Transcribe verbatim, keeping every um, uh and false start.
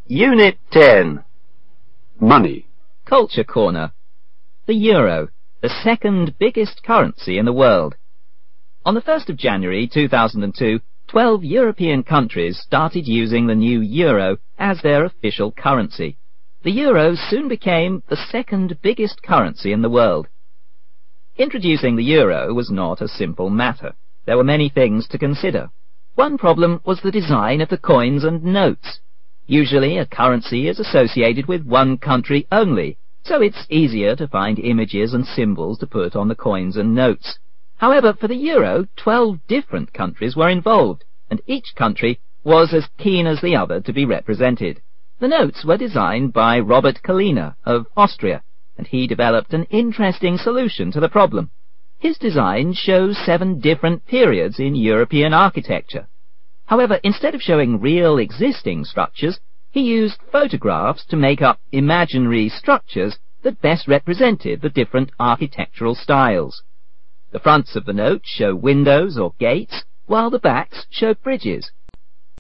Unit ten. Money. Culture Corner. The euro, the second biggest currency in the world. On the first of January two thousand two, twelve European countries started using the new euro as their official currency. The euro soon became the second biggest currency in the world. Introducing the euro was not a simple matter. There were many things to consider. One problem was the design of the coins and notes. Usually a currency is associated with one country only, so it's easier to find images and symbols to put on the coins and notes. However, for the euro, twelve different countries were involved, and each country was as keen as the other to be represented. The notes were designed by Robert Kalina of Austria, and he developed an interesting solution to the problem. His design shows seven different periods in European architecture. However, instead of showing real existing structures, he used photographs to make up imaginary structures that best represented the different architectural styles. The fronts of the notes show windows or gates, while the backs show bridges.